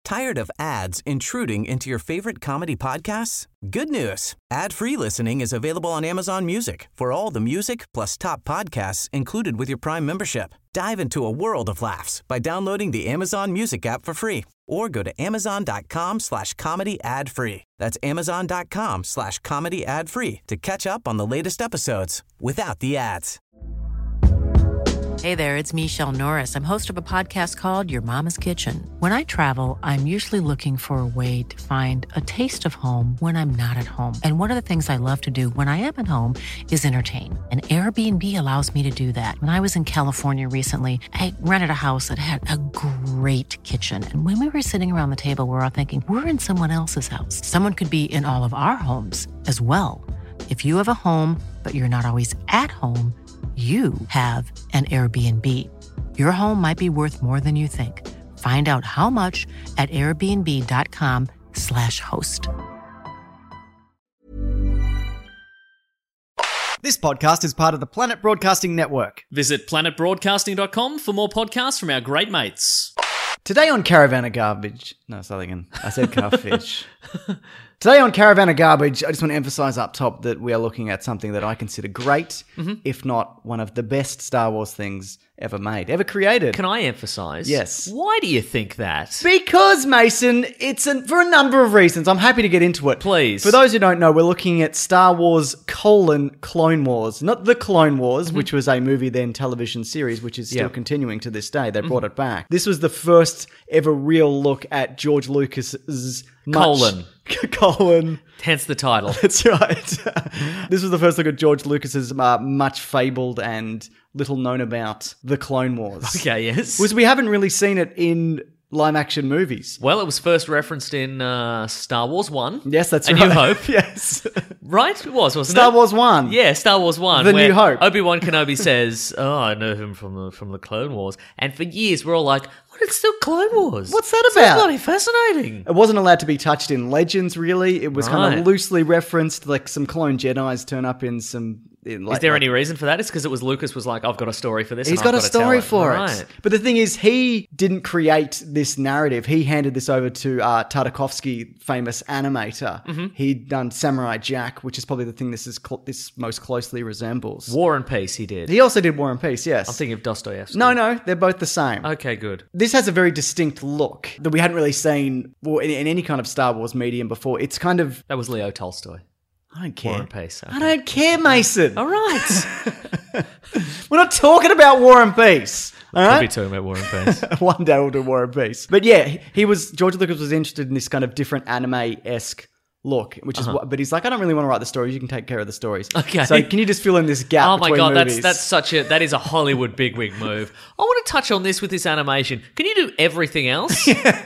Tired of ads intruding into your favorite comedy podcasts? Good news. Ad-free listening is available on Amazon Music for all the music plus top podcasts included with your Prime membership. Dive into a world of laughs by downloading the Amazon Music app for free or go to amazon.com/comedy ad-free. That's amazon.com/comedy ad-free to catch up on the latest episodes without the ads. Hey there, it's Michelle Norris. I'm host of a podcast called Your Mama's Kitchen. When I travel, I'm usually looking for a way to find a taste of home when I'm not at home. And one of the things I love to do when I am at home is entertain. And Airbnb allows me to do that. When I was in California recently, I rented a house that had a great kitchen. And when we were sitting around the table, we were all thinking, we're in someone else's house. Someone could be in all of our homes as well. If you have a home, but you're not always at home, you have an Airbnb. Your home might be worth more than you think. Find out how much at airbnb.com/host. This podcast is part of the Planet Broadcasting Network. Visit planetbroadcasting.com for more podcasts from our great mates. Today on Caravan of Garbage... No, start again. I said carfish. Today on Caravan of Garbage, I just want to emphasize up top that we are looking at something that I consider great, if not one of the best Star Wars things ever made, ever created. Can I emphasize? Yes. Why do you think that? Because, Mason, for a number of reasons. I'm happy to get into it. Please. For those who don't know, we're looking at Star Wars : Clone Wars. Not The Clone Wars, which was a movie then television series, which is still continuing to this day. They brought it back. This was the first ever real look at George Lucas's... Colon. Hence the title. That's right. This was the first look at George Lucas's much fabled and little known about The Clone Wars. Okay, yes. We haven't really seen it in live action movies. Well, it was first referenced in Star Wars 1. Yes, that's A right. New Hope. Yes. Right? It was, wasn't it? Star Wars 1. Yeah, Star Wars 1. The where New Hope. Obi-Wan Kenobi says, I know him from the Clone Wars. And for years, we're all like, what? It's still Clone Wars. What's that It's about? bloody fascinating. It wasn't allowed to be touched in Legends, really. It was kind Right. of loosely referenced, like some clone Jedis turn up in some... Is there any reason for that? It's because it was Lucas was like, I've got a story for this. He's and got I've a got to tell story it. for Right. it. But the thing is, he didn't create this narrative. He handed this over to Tartakovsky, famous animator. He'd done Samurai Jack, which is probably the thing this most closely resembles. War and Peace, he did. He also did War and Peace, yes. I'm thinking of Dostoevsky. No, they're both the same. Okay, good. This has a very distinct look that we hadn't really seen in any kind of Star Wars medium before. It's kind of... That was Leo Tolstoy. I don't care. War and Peace. Okay. I don't care, Mason. All right. We're not talking about War and Peace. All Could right? be talking about War and Peace. One day we'll do War and Peace. But yeah, George Lucas was interested in this kind of different anime-esque look, which is but he's like, I don't really want to write the stories. You can take care of the stories. Okay. So can you just fill in this gap Oh my between god, movies? that is a Hollywood bigwig move. I want to touch on this with this animation. Can you do everything else?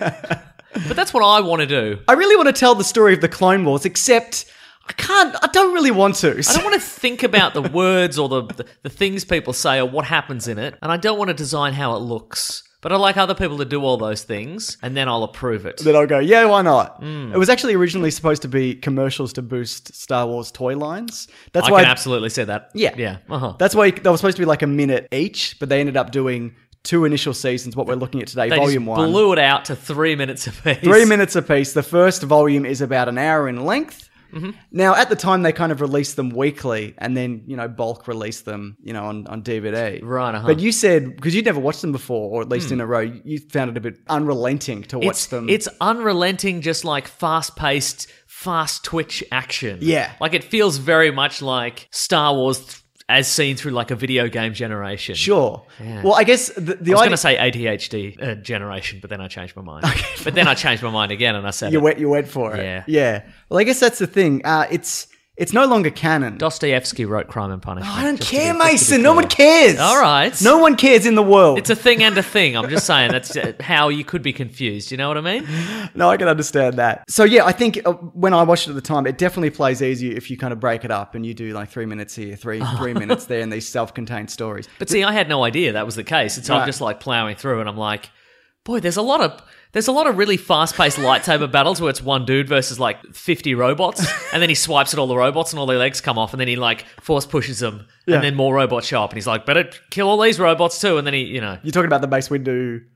But that's what I want to do. I really want to tell the story of the Clone Wars, except I don't really want to. I don't want to think about the words or the things people say or what happens in it, and I don't want to design how it looks. But I like other people to do all those things, and then I'll approve it. Then I'll go, yeah, why not? It was actually originally supposed to be commercials to boost Star Wars toy lines. That's I why can absolutely say that. Yeah. Yeah. That's why they were supposed to be like a minute each, but they ended up doing 2 initial seasons, what we're looking at today, They volume just 1. blew it out to 3 minutes apiece. 3 minutes apiece. The first volume is about an hour in length. Now, at the time, they kind of released them weekly and then, bulk released them, on DVD. Right, But you said, because you'd never watched them before, or at least in a row, you found it a bit unrelenting to watch them. It's unrelenting, just like fast-paced, fast twitch action. Yeah. Like it feels very much like Star Wars as seen through like a video game generation. Sure. Yeah. Well, I guess the I was idea... going to say ADHD generation, but then I changed my mind. But then I changed my mind again and I said You went for it. Yeah. Yeah. Well, I guess that's the thing. It's no longer canon. Dostoevsky wrote Crime and Punishment. I don't just to care, be- just to be Mason. No clear. one cares. All right. No one cares in the world. It's a thing and a thing. I'm just saying that's how you could be confused. You know what I mean? No, I can understand that. So yeah, I think when I watched it at the time, it definitely plays easier if you kind of break it up and you do like 3 minutes here, three minutes there, and these self-contained stories. But see, I had no idea that was the case. And so I'm Right. just like plowing through and I'm like, boy, there's a lot of really fast-paced lightsaber battles where it's one dude versus like 50 robots, and then he swipes at all the robots and all their legs come off, and then he like force pushes them, Yeah. and then more robots show up, and he's like, better kill all these robots too, and then he, You're talking about the Mace Windu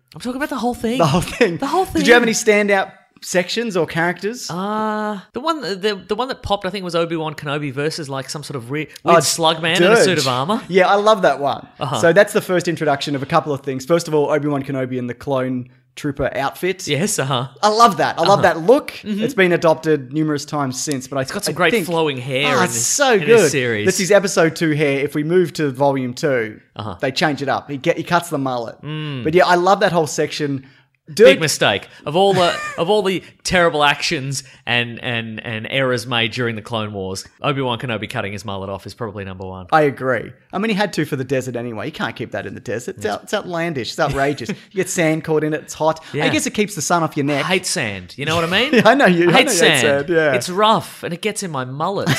I'm talking about the whole thing. The whole thing. The whole thing. Did you have any standout sections or characters? The one that popped, I think, was Obi-Wan Kenobi versus like some sort of weird slug man in a Dirge. suit of armor. Yeah, I love that one. So that's the first introduction of a couple of things. First of all, Obi-Wan Kenobi in the clone trooper outfit. Yes, I love that. I love that look. It's been adopted numerous times since, but it's got some great flowing hair in it's this- so in good. this series. This is episode 2 hair. If we move to volume 2, they change it up. He cuts the mullet. But yeah, I love that whole section. Big mistake of all the terrible actions and errors made during the Clone Wars. Obi-Wan Kenobi cutting his mullet off is probably number one. I agree. I mean, he had to for the desert anyway. You can't keep that in the desert. It's outlandish. It's outrageous. You get sand caught in it. It's hot. Yeah. I guess it keeps the sun off your I neck. hate sand. You know what I mean? I know you. I hate sand. Yeah. It's rough and it gets in my mullet.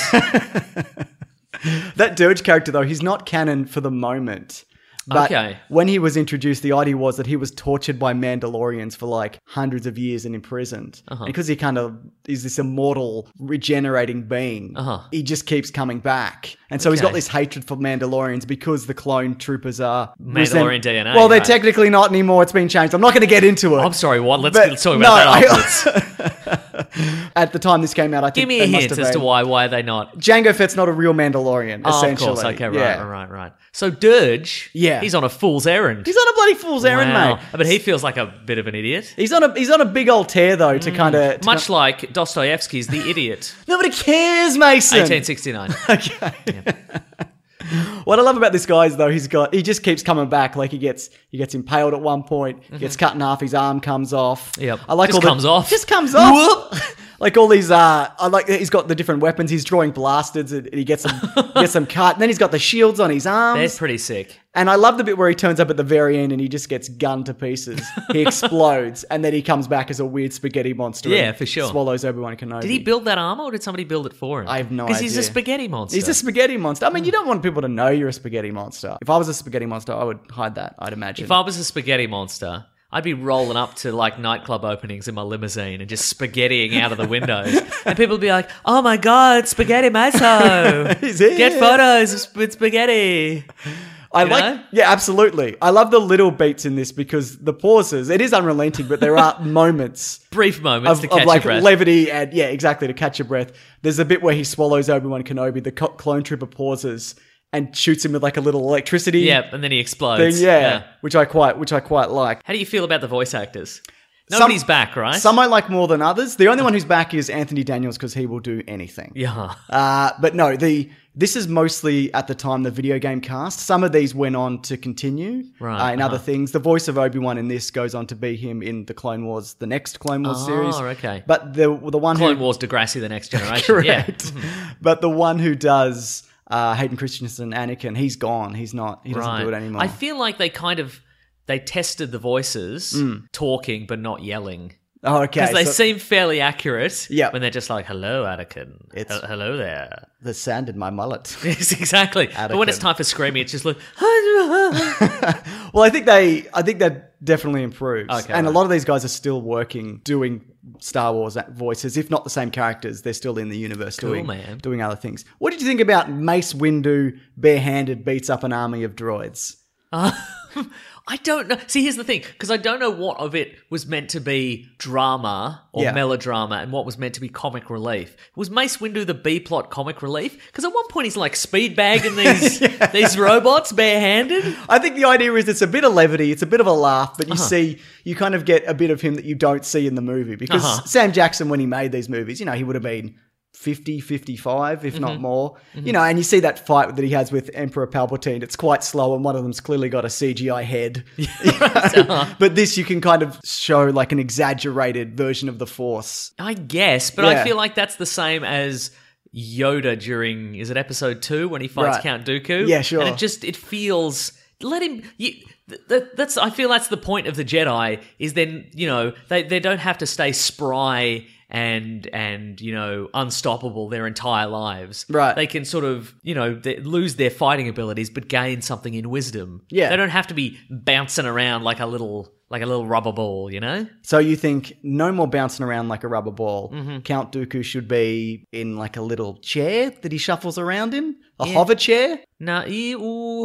That Dirge character, though, he's not canon for the moment. But Okay. when he was introduced, the idea was that he was tortured by Mandalorians for like hundreds of years and imprisoned. And because he kind of is this immortal, regenerating being, he just keeps coming back. And so he's got Okay. this hatred for Mandalorians because the clone troopers are... Mandalorian DNA, Well, they're right. technically not anymore. It's been changed. I'm not going to get into it. I'm sorry, what? Let's But- talk about no, that afterwards. At the time this came out, I think Give me they a must hint have as to been- why are they not? Jango Fett's not a real Mandalorian, Oh, of essentially. course. Okay, Yeah. right. So Dirge, Yeah. he's on a fool's errand. He's on a bloody fool's errand, Wow. mate. But he feels like a bit of an idiot. He's on a big old tear though to kind of Much like Dostoevsky's The Idiot, nobody cares, Mason. 1869. Okay. What I love about this guy is though he just keeps coming back. Like he gets impaled at one point, gets cut in half, his arm comes off. Yep. I like Just comes off. Just comes off. Like all these, I like he's got the different weapons. He's drawing blasters and he gets them cut. And then he's got the shields on his arms. They're pretty sick. And I love the bit where he turns up at the very end and he just gets gunned to pieces. He explodes and then he comes back as a weird spaghetti monster. Yeah, and for sure. Swallows Obi-Wan Kenobi. Did he build that armor or did somebody build it for him? I have no Because he's a idea. spaghetti monster. He's a spaghetti monster. I mean, you don't want people to know you're a spaghetti monster. If I was a spaghetti monster, I would hide that, I'd imagine. If I was a spaghetti monster, I'd be rolling up to like nightclub openings in my limousine and just spaghettiing out of the windows. And people would be like, oh my God, Spaghetti Maso. He's here. Get photos with spaghetti. I You like, know? yeah, absolutely. I love the little beats in this because the pauses, it is unrelenting, but there are moments Brief moments to of catch like your breath. levity and yeah, exactly, to catch your breath. There's a bit where he swallows Obi-Wan Kenobi, the clone trooper pauses and shoots him with like a little electricity Yeah, and then he explodes. thing, yeah, which I quite like. How do you feel about the voice actors? Nobody's back, right? Some I like more than others. The only one who's back is Anthony Daniels because he will do anything. Yeah. But no, this is mostly at the time the video game cast. Some of these went on to continue Right, in other things. The voice of Obi-Wan in this goes on to be him in the Clone Wars, the next Clone Wars series. Oh, okay. But the one Clone who Wars Degrassi, the next generation. correct, Yeah. but the one who does Hayden Christensen, Anakin, he's gone. He's not. He doesn't do it anymore. I feel like they tested the voices talking but not yelling. Oh, okay. Because they so seem fairly accurate Yep. when they're just like, hello, Anakin. Hello there. the sand in my mullet. Yes, exactly. But when it's Anakin. time for screaming, it's just like, Well, I think that definitely improves. Okay, and a right. lot of these guys are still working, doing Star Wars voices, if not the same characters. They're still in the universe man. doing other things. What did you think about Mace Windu barehanded beats up an army of droids? I don't know. See, here's the thing, because I don't know what of it was meant to be drama or Yeah. melodrama and what was meant to be comic relief. Was Mace Windu the B-plot comic relief? Because at one point he's like speed bagging these robots barehanded. I think the idea is it's a bit of levity, it's a bit of a laugh, but you kind of get a bit of him that you don't see in the movie. Because Sam Jackson, when he made these movies, he would have been 50, 55, if not more. And you see that fight that he has with Emperor Palpatine. It's quite slow, and one of them's clearly got a CGI head. But this, you can kind of show like an exaggerated version of the Force. I guess, but Yeah. I feel like that's the same as Yoda during, is it episode 2 when he fights Right. Count Dooku? Yeah, sure. And it feels, let him, I feel that's the point of the Jedi, is then, they don't have to stay spry and unstoppable their entire lives. Right. They can sort of, they lose their fighting abilities but gain something in wisdom. Yeah. They don't have to be bouncing around like a little rubber ball, So you think no more bouncing around like a rubber ball. Count Dooku should be in like a little chair that he shuffles around in? A hover chair? No,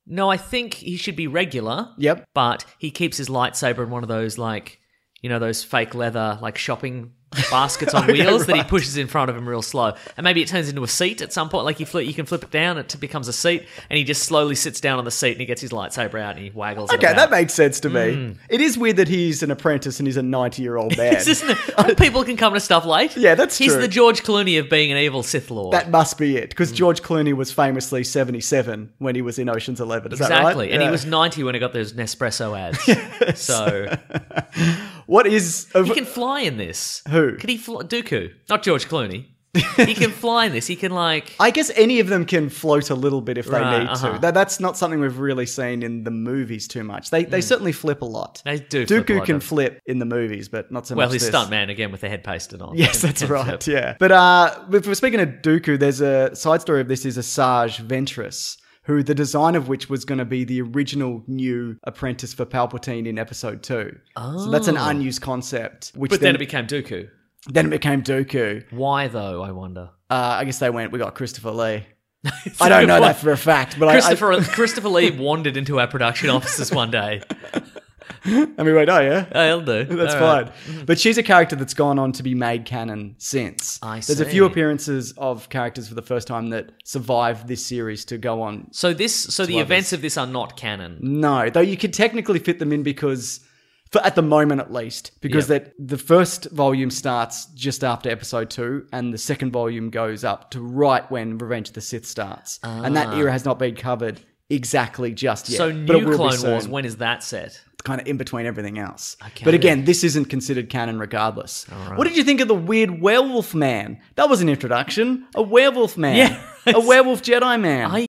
No, I think he should be regular. Yep. But he keeps his lightsaber in one of those, like, you know, those fake leather, like, shopping baskets on wheels that he pushes in front of him real slow. And maybe it turns into a seat at some point. Like, you can flip it down, it becomes a seat, and he just slowly sits down on the seat and he gets his lightsaber out and he waggles it Okay, about. that makes sense to me. It is weird that he's an apprentice and he's a 90-year-old man. Isn't it? People can come to stuff late. Yeah, that's He's true. the George Clooney of being an evil Sith Lord. That must be it, because George Clooney was famously 77 when he was in Ocean's 11. Is that right? Exactly. And he Yeah. was 90 when he got those Nespresso ads. So What is... he can fly in this. Who? Can he fly? Dooku. Not George Clooney. He can fly in this. He can, like... I guess any of them can float a little bit if they Right, need uh-huh. to. That's not something we've really seen in the movies too much. They certainly flip a lot. They do flip a Dooku lot, can don't- flip in the movies, but not so Well, much his this. stuntman, again, with the head pasted on. Yes, Can- that's can right. flip. Yeah, but if we're speaking of Dooku, there's a side story of this is Asajj Ventress, who the design of which was going to be the original new apprentice for Palpatine in Episode 2. So that's an unused concept. Which But then it became Dooku. then it became Dooku. Why, though, I wonder? I guess we got Christopher Lee. I don't know that for a fact, but Christopher Lee wandered into our production offices one day. and we went, oh yeah. Oh, he'll do. That's All fine. right. But she's a character that's gone on to be made canon since. There's a see. few appearances of characters for the first time that survived this series to go on. So the events of this are not canon. No, though you could technically fit them in because, at the moment at least, because Yep. that the first volume starts just after Episode 2 and the second volume goes up to right when Revenge of the Sith starts. And that era has not been covered exactly just yet. So but it New will be Clone soon. Wars, when is that set? Kind of in between everything else. Okay. But again, this isn't considered canon regardless. What did you think of the weird werewolf man? That was an introduction. A werewolf man. Yeah. A werewolf Jedi man.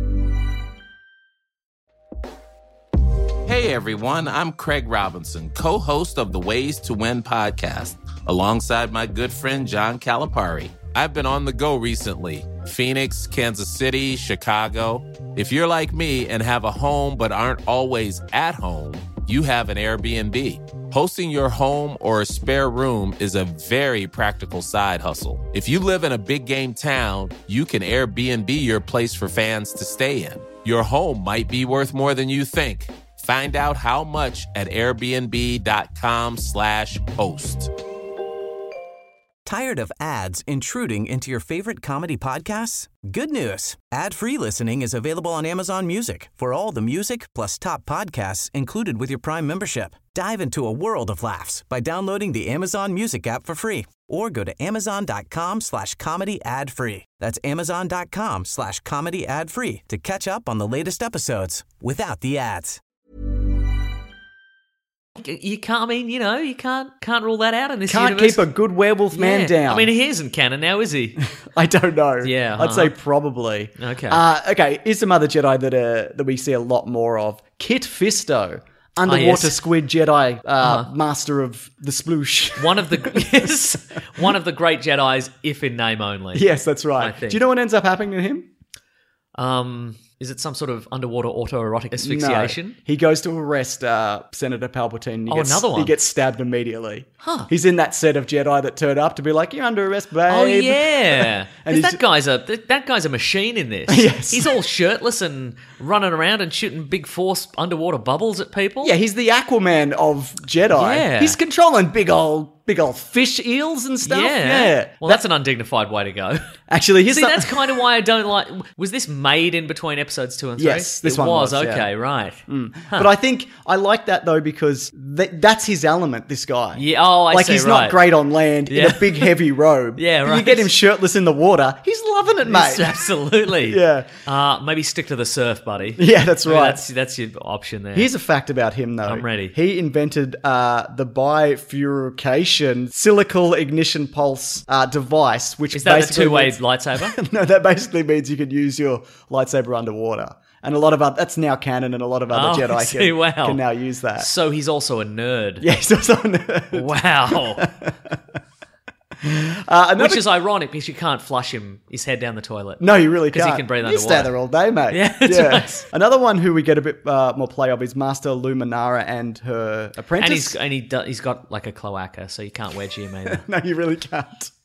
Hey everyone, I'm Craig Robinson, co-host of the Ways to Win podcast, alongside my good friend John Calipari. I've been on the go recently. Phoenix, Kansas City, Chicago. If you're like me and have a home but aren't always at home, you have an Airbnb. Hosting your home or a spare room is a very practical side hustle. If you live in a big game town, you can Airbnb your place for fans to stay in. Your home might be worth more than you think. Find out how much at airbnb.com/host. Tired of ads intruding into your favorite comedy podcasts? Good news. Ad-free listening is available on Amazon Music for all the music plus top podcasts included with your Prime membership. Dive into a world of laughs by downloading the Amazon Music app for free or go to amazon.com/comedy ad-free. That's amazon.com/comedy ad-free to catch up on the latest episodes without the ads. You can't. I mean, you can't rule that out in this Can't universe. keep a good werewolf man Yeah. down. I mean, he isn't canon now, is he? I don't know. Yeah, I'd say probably. Okay. Okay. Here's some other Jedi that we see a lot more of. Kit Fisto, underwater yes. squid Jedi, master of the sploosh. one of the great Jedis, if in name only. Yes, that's right. I think. Do you know what ends up happening to him? Is it some sort of underwater autoerotic asphyxiation? No. He goes to arrest Senator Palpatine. And another one. He gets stabbed immediately. Huh. He's in that set of Jedi that turn up to be like, "You're under arrest, babe." Oh yeah, And 'Cause he's- that guy's a machine in this. Yes. He's all shirtless and running around and shooting big force underwater bubbles at people. Yeah, he's the Aquaman of Jedi. Yeah. He's controlling big old fish eels and stuff. Yeah. Well, that's an undignified way to go. Actually, here's See, some- that's kind of why I don't like. Was this made in between episodes 2 and 3? Yes, this it one was, yeah. Okay, right. But I think I like that though because that's his element. This guy. Yeah. Oh, I like see. he's right. not great on land in Yeah. a big heavy robe. Yeah, You right. get him shirtless in the water. He's loving it, mate. Absolutely. Yeah. Maybe stick to the surf, buddy. Yeah, that's Maybe right. That's your option there. Here's a fact about him, though. I'm ready. He invented the bifurcation silicon ignition pulse device, which Is that the basically two-way means- lightsaber? No, that basically means you can use your lightsaber underwater. And a lot of that's now canon, and a lot of other Oh, I Jedi see, wow. can now use that. So he's also a nerd. Yeah, he's also a nerd. Wow. Another- Which is ironic because you can't flush his head down the toilet. No, you really 'Cause can't. he can breathe You stay underwater. there all day, mate. Yeah, that's right. Another one who we get a bit more play of is Master Luminara and her apprentice. And he's got like a cloaca, so you can't wedge him either. No, you really can't.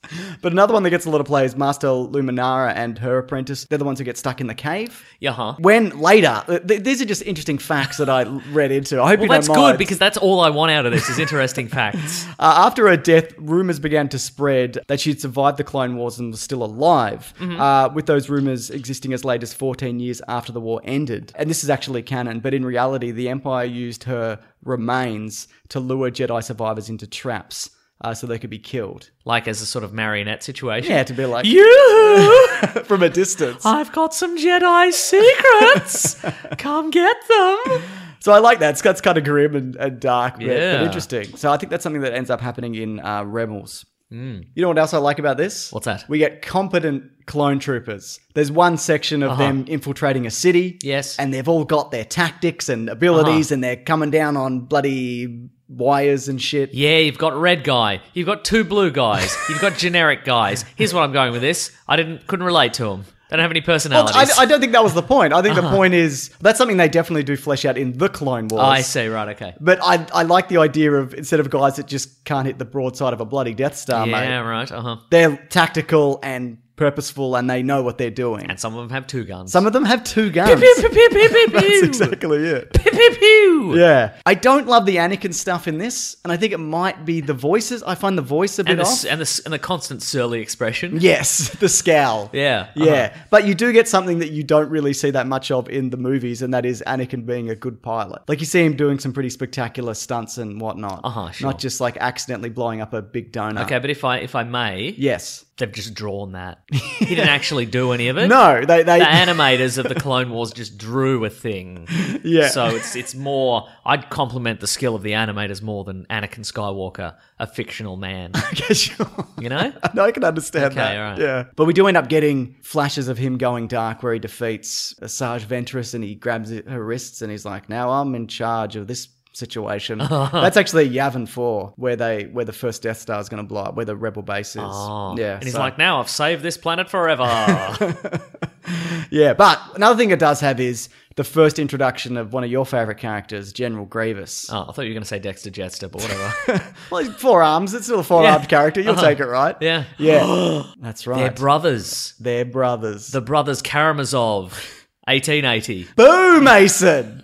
But another one that gets a lot of play is Master Luminara and her apprentice. They're the ones who get stuck in the cave. Yeah. When later, these are just interesting facts that I read into. I hope you Well, don't that's mind. good because that's all I want out of this is interesting facts. After her death, rumors began to spread that she'd survived the Clone Wars and was still alive, with those rumors existing as late as 14 years after the war ended. And this is actually canon, but in reality, the Empire used her remains to lure Jedi survivors into traps so they could be killed. Like as a sort of marionette situation. Yeah, to be like, You! from a distance. I've got some Jedi secrets. Come get them. So I like that. It's kind of grim and dark, but Yeah. interesting. So I think that's something that ends up happening in Rebels. You know what else I like about this? What's that? We get competent clone troopers. There's one section of them infiltrating a city. Yes. And they've all got their tactics and abilities and they're coming down on bloody wires and shit. Yeah, you've got red guy. You've got two blue guys. You've got generic guys. Here's what I'm going with this. Couldn't relate to them. They don't have any Well, personalities. I don't think that was the point. I think the point is that's something they definitely do flesh out in the Clone Wars. I see, right, okay. But I like the idea of instead of guys that just can't hit the broadside of a bloody Death Star, mate. Yeah, right, They're tactical and purposeful and they know what they're doing. And some of them have two guns. Some of them have two guns. Pew, pew, pew, pew, pew, That's pew. exactly it. Pew, pew, pew. Yeah. I don't love the Anakin stuff in this, and I think it might be the voices. I find the voice a bit And off. the constant surly expression. Yes, the scowl. Yeah. Yeah. But you do get something that you don't really see that much of in the movies, and that is Anakin being a good pilot. Like, you see him doing some pretty spectacular stunts and whatnot. Sure. Not just like accidentally blowing up a big donut. Okay, but if I may, Yes. they've just drawn that. He didn't actually do any of it. No, they The animators of the Clone Wars just drew a thing. Yeah. So it's more. I'd compliment the skill of the animators more than Anakin Skywalker, a fictional man. Okay, sure. You know? No, I can understand Okay, that. all right. Yeah. But we do end up getting flashes of him going dark where he defeats Asajj Ventress and he grabs her wrists and he's like, now I'm in charge of this situation. That's actually Yavin 4, where the first Death Star is going to blow up, where the rebel base is. Oh. Yeah. And he's so- like, now I've saved this planet forever. yeah. But another thing it does have is the first introduction of one of your favorite characters, General Grievous. Oh, I thought you were going to say Dexter Jetster, but whatever. Well, he's 4 arms. It's still a 4-armed Yeah. character. You'll take it, right? Yeah. Yeah. That's right. They're brothers. They're brothers. The brothers Karamazov, 1880. Boo, Mason!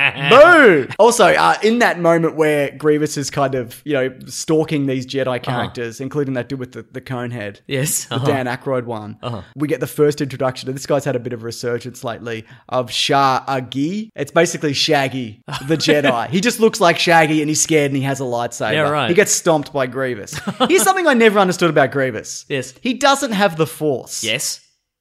Boo! Also, in that moment where Grievous is kind of, stalking these Jedi characters, including that dude with the cone head. Yes. The Dan Aykroyd one. We get the first introduction, and this guy's had a bit of a resurgence lately, of Shah Agi. It's basically Shaggy, the Jedi. He just looks like Shaggy, and he's scared, and he has a lightsaber. Yeah, right. He gets stomped by Grievous. Here's something I never understood about Grievous. Yes. He doesn't have the Force. Yes.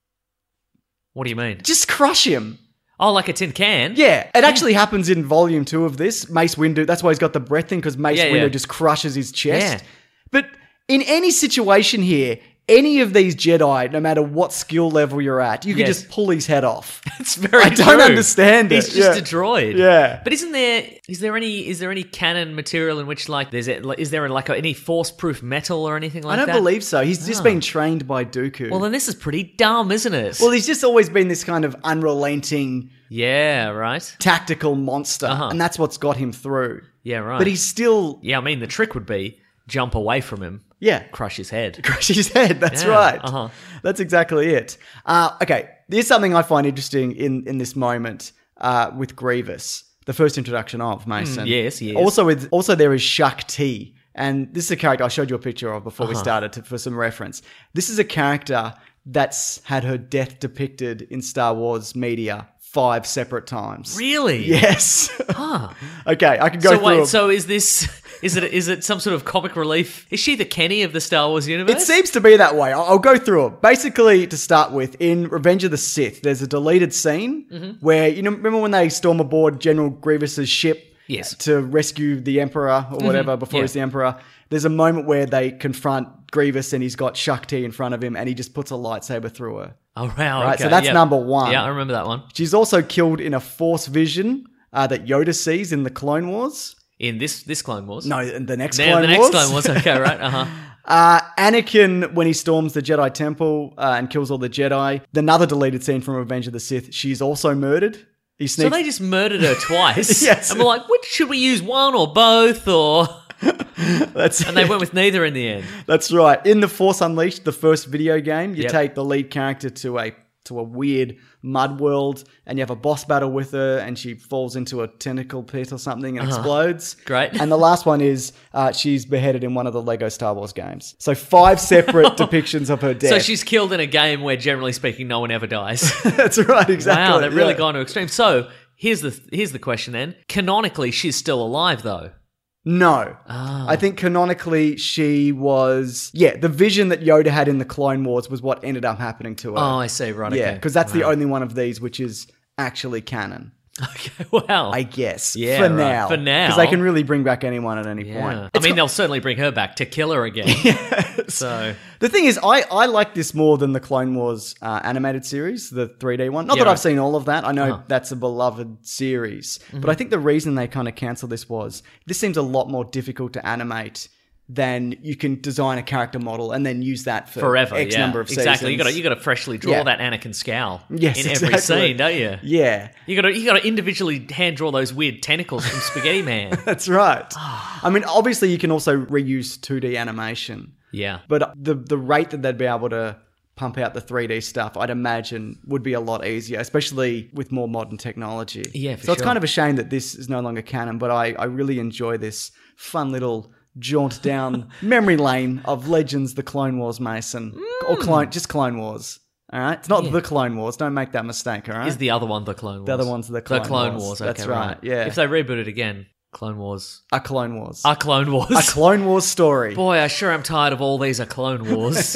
What do you mean? Just crush him. Oh, like a tin can? Yeah, it actually happens in volume 2 of this. Mace Windu, that's why he's got the breath thing, because Mace Windu just crushes his chest. Yeah. But in any situation here, any of these Jedi, no matter what skill level you're at, you can Yes. just pull his head off. It's very I don't true. understand it. He's just a droid. Yeah. But is there any canon material in which is there any force-proof metal or anything like I that? don't believe so. He's just been trained by Dooku. Well, then this is pretty dumb, isn't it? Well, he's just always been this kind of unrelenting, yeah, right. tactical monster, and that's what's got him through. Yeah, right. But he's still, Yeah, I mean, the trick would be jump away from him, yeah, crush his head. crush his head. That's Yeah, right. That's exactly it. Okay, there's something I find interesting in this moment with Grievous, the first introduction of Mason. yes, yes. Also there is Shak Ti, and this is a character I showed you a picture of before we started for some reference. This is a character that's had her death depicted in Star Wars media 5 separate times. Really? Yes. Okay, I can go So through wait, them. so is this is it some sort of comic relief? Is she the Kenny of the Star Wars universe? It seems to be that way. I'll go through it. Basically, to start with, in Revenge of the Sith, there's a deleted scene where, remember when they storm aboard General Grievous's ship Yes. to rescue the Emperor or whatever before Yeah. he's the Emperor? There's a moment where they confront Grievous and he's got Shak Ti in front of him and he just puts a lightsaber through her. Oh, wow. Right, okay, so that's yeah. number 1. Yeah, I remember that one. She's also killed in a Force vision that Yoda sees in the Clone Wars. In this Clone Wars? No, in the next No, Clone the next Wars. Clone Wars. Okay, right. Uh-huh. Anakin, when he storms the Jedi Temple and kills all the Jedi. Another deleted scene from Revenge of the Sith. She's also murdered. He So sneaks. they just murdered her twice? Yes. And we're like, which should we use, one or both, or... That's And they went with neither in the end. That's right. In The Force Unleashed, the first video game, you Yep. take the lead character to a weird mud world, and you have a boss battle with her, and she falls into a tentacle pit or something and explodes. Great. And the last one is she's beheaded in one of the Lego Star Wars games. So 5 separate depictions of her death. So she's killed in a game where, generally speaking, no one ever dies. That's right, exactly. Wow, they've really yeah. gone to extreme. So here's the question then. Canonically, she's still alive though. No. I think canonically she was... Yeah, the vision that Yoda had in the Clone Wars was what ended up happening to her. Oh, I see. Right. Yeah, Okay. because that's the only one of these which is actually canon. Okay. Wow. I guess. Yeah, For right. now. For now. Because they can really bring back anyone at any yeah. point. I mean, they'll certainly bring her back to kill her again. So The thing is, I like this more than the Clone Wars animated series, the 3D one. Not that I've seen all of that. I know that's a beloved series. But I think the reason they kind of cancelled this was, this seems a lot more difficult to animate than you can design a character model and then use that for forever. X yeah. number of seasons. Exactly. You got to freshly draw Yeah. that Anakin scowl Yes, in every exactly. scene, don't you? Yeah. You got to individually hand draw those weird tentacles from Spaghetti Man. That's right. I mean, obviously you can also reuse 2D animation. Yeah. But the rate that they'd be able to pump out the 3D stuff, I'd imagine would be a lot easier, especially with more modern technology. Yeah, for So it's sure. kind of a shame that this is no longer canon, but I really enjoy this fun little jaunt down memory lane of Legends, the Clone Wars, Mason. Or just Clone Wars. All right? It's not the Clone Wars. Don't make that mistake, all right? Is the other one the Clone Wars? The other one's the Clone Wars. Okay, That's right, yeah. If they reboot it again, Clone Wars. A Clone Wars. A Clone Wars. A Clone Wars story. Boy, I sure am tired of all these A Clone Wars.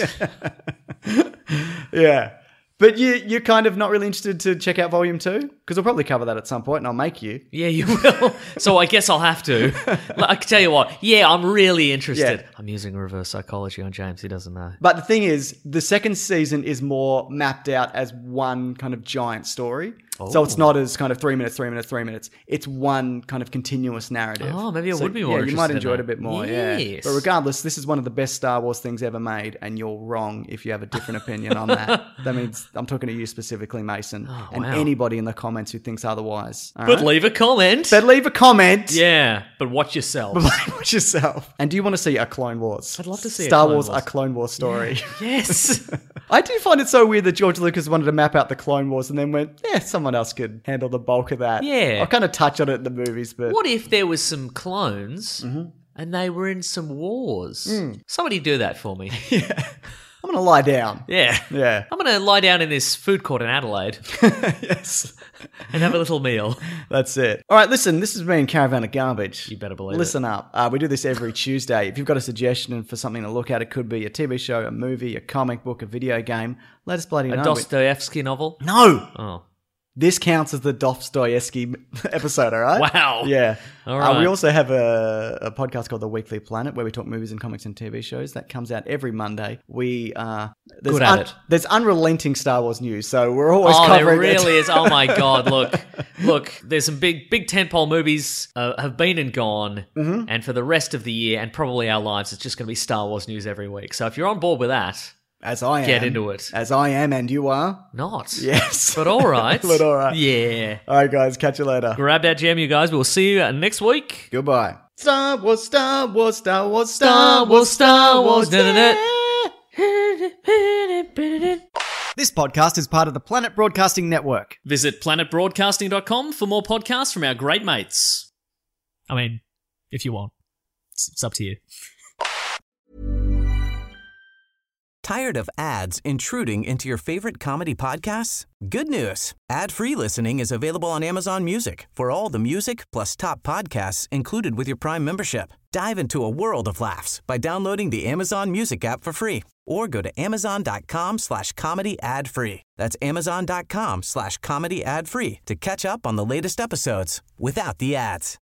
Yeah. But you're kind of not really interested to check out Volume 2? Because we'll probably cover that at some point, and I'll make you. Yeah, you will. So I guess I'll have to. I can tell you what. Yeah, I'm really interested. Yeah. I'm using reverse psychology on James. He doesn't know. But the thing is, the second season is more mapped out as one kind of giant story. So it's not as kind of 3 minutes, 3 minutes, 3 minutes. It's one kind of continuous narrative. Oh, maybe I would be more Yeah, you might interested enjoy in it a that. bit more, Yes. yeah. But regardless, this is one of the best Star Wars things ever made, and you're wrong if you have a different opinion on that. That means I'm talking to you specifically, Mason, and wow. anybody in the comments who thinks otherwise. All But right? leave a comment. But leave a comment. Yeah, but watch yourself. Watch yourself. And do you want to see a Clone Wars? I'd love to see a Star Clone Wars, Wars. a Clone Wars story. Yes. I do find it so weird that George Lucas wanted to map out the Clone Wars and then went, yeah, someone else could handle the bulk of that. Yeah. I'll kind of touch on it in the movies, but What if there was some clones Mm-hmm. and they were in some wars? Mm. Somebody do that for me. I'm going to lie down. Yeah. Yeah. I'm going to lie down in this food court in Adelaide Yes. and have a little meal. That's it. All right, listen, this has been Caravan of Garbage. You better believe Listen up. We do this every Tuesday. If you've got a suggestion for something to look at, it could be a TV show, a movie, a comic book, a video game. Let us bloody know. A Dostoevsky novel? No! Oh. This counts as the Dostoevsky episode, all right? Wow. Yeah. All right. We also have a podcast called The Weekly Planet where we talk movies and comics and TV shows. That comes out every Monday. There's Good at it. There's unrelenting Star Wars news, so we're always Oh, there covering really it. is. Oh my God! Look. There's some big tentpole movies have been and gone, and for the rest of the year and probably our lives, it's just going to be Star Wars news every week. So if you're on board with that, As I am. Get into it. As I am, and you are. not. Yes. But all right. But all right. Yeah. All right, guys. Catch you later. Grab that gem, you guys. We'll see you next week. Goodbye. Star Wars, Star Wars, Star Wars, Star Wars, Star Wars. This podcast is part of the Planet Broadcasting Network. Visit planetbroadcasting.com for more podcasts from our great mates. I mean, if you want. It's up to you. Tired of ads intruding into your favorite comedy podcasts? Good news. Ad-free listening is available on Amazon Music for all the music plus top podcasts included with your Prime membership. Dive into a world of laughs by downloading the Amazon Music app for free or go to amazon.com/comedy ad-free. That's amazon.com/comedy ad-free to catch up on the latest episodes without the ads.